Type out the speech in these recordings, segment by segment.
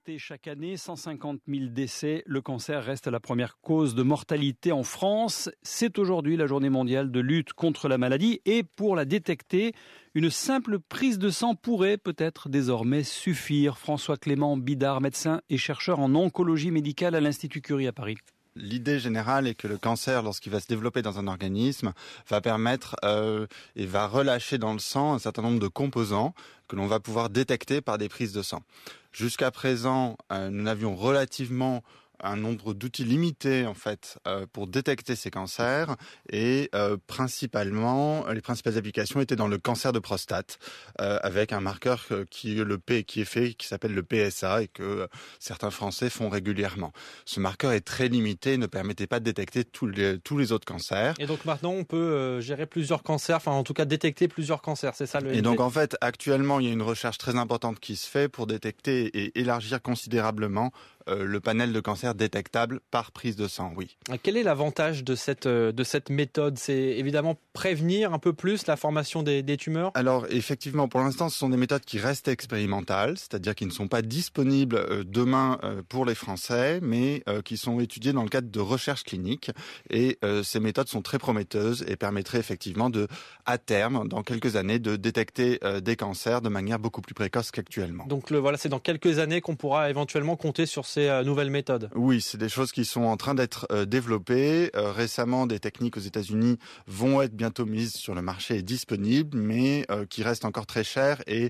détecté chaque année, 150 000 décès. Le cancer reste la première cause de mortalité en France. C'est aujourd'hui la journée mondiale de lutte contre la maladie. Et pour la détecter, une simple prise de sang pourrait peut-être désormais suffire. François Clément Bidard, médecin et chercheur en oncologie médicale à l'Institut Curie à Paris. L'idée générale est que le cancer, lorsqu'il va se développer dans un organisme, va permettre et va relâcher dans le sang un certain nombre de composants que l'on va pouvoir détecter par des prises de sang. Jusqu'à présent, nous n'avions relativement un nombre d'outils limités en fait pour détecter ces cancers et principalement les principales applications étaient dans le cancer de prostate avec un marqueur qui s'appelle le PSA et que certains Français font régulièrement. Ce marqueur est très limité et ne permettait pas de détecter tous les autres cancers. Et donc maintenant on peut gérer plusieurs cancers, enfin en tout cas détecter plusieurs cancers, c'est ça le. Et donc en fait actuellement il y a une recherche très importante qui se fait pour détecter et élargir considérablement le panel de cancers détectables par prise de sang, oui. Quel est l'avantage de cette méthode ? C'est évidemment prévenir un peu plus la formation des tumeurs ? Alors effectivement, pour l'instant, ce sont des méthodes qui restent expérimentales, c'est-à-dire qui ne sont pas disponibles demain pour les Français, mais qui sont étudiées dans le cadre de recherches cliniques. Et ces méthodes sont très prometteuses et permettraient effectivement à terme, dans quelques années, de détecter des cancers de manière beaucoup plus précoce qu'actuellement. Donc voilà, c'est dans quelques années qu'on pourra éventuellement compter sur ces nouvelles méthodes. Oui, c'est des choses qui sont en train d'être développées. Récemment, des techniques aux États-Unis vont être bientôt mises sur le marché et disponibles, mais qui restent encore très chères et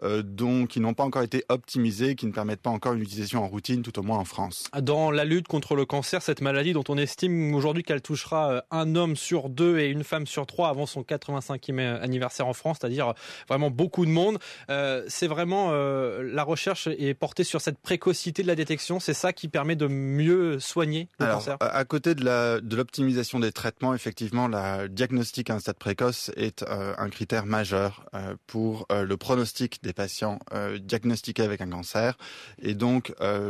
qui n'ont pas encore été optimisées, qui ne permettent pas encore une utilisation en routine, tout au moins en France. Dans la lutte contre le cancer, cette maladie dont on estime aujourd'hui qu'elle touchera un homme sur 2 et une femme sur 3 avant son 85e anniversaire en France, c'est-à-dire vraiment beaucoup de monde, c'est vraiment la recherche est portée sur cette précocité de la détection. C'est ça qui permet de mieux soigner le cancer. À côté de l'optimisation des traitements, effectivement, la diagnostic à un stade précoce est un critère majeur pour le pronostic des patients diagnostiqués avec un cancer. Et donc,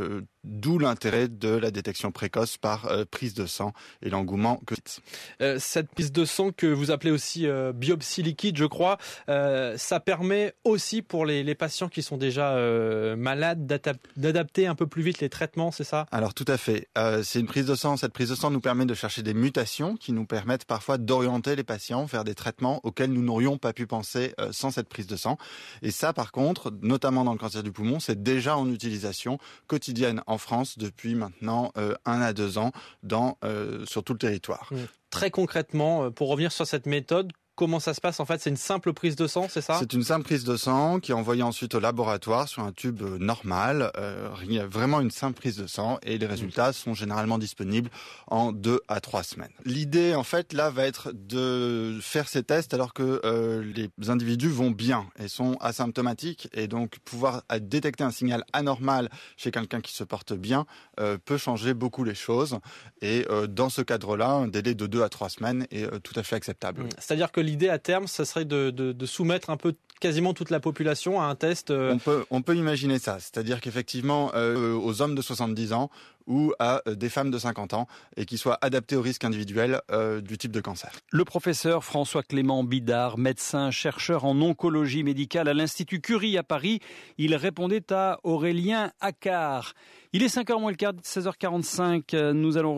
d'où l'intérêt de la détection précoce par prise de sang et l'engouement que cette prise de sang que vous appelez aussi biopsie liquide, je crois, ça permet aussi pour les patients qui sont déjà malades d'adapter un peu plus vite les traitements, c'est ça ? Alors tout à fait. C'est une prise de sang. Cette prise de sang nous permet de chercher des mutations qui nous permettent parfois d'orienter les patients vers des traitements auxquels nous n'aurions pas pu penser sans cette prise de sang. Et ça, par contre, notamment dans le cancer du poumon, c'est déjà en utilisation quotidienne en France depuis maintenant 1 à 2 ans sur tout le territoire. Très concrètement, pour revenir sur cette méthode, comment ça se passe en fait ? C'est une simple prise de sang, c'est ça ? C'est une simple prise de sang qui est envoyée ensuite au laboratoire sur un tube normal. Vraiment une simple prise de sang et les résultats sont généralement disponibles en 2 à 3 semaines. L'idée en fait là va être de faire ces tests alors que les individus vont bien et sont asymptomatiques et donc pouvoir détecter un signal anormal chez quelqu'un qui se porte bien peut changer beaucoup les choses et dans ce cadre-là, un délai de 2 à 3 semaines est tout à fait acceptable. C'est-à-dire que l'idée à terme, ça serait de soumettre un peu quasiment toute la population à un test. On peut imaginer ça, c'est-à-dire qu'effectivement aux hommes de 70 ans ou à des femmes de 50 ans et qui soient adaptés au risque individuel du type de cancer. Le professeur François Clément Bidard, médecin chercheur en oncologie médicale à l'Institut Curie à Paris, il répondait à Aurélien Accard. Il est 5h moins le quart, 16h45, nous allons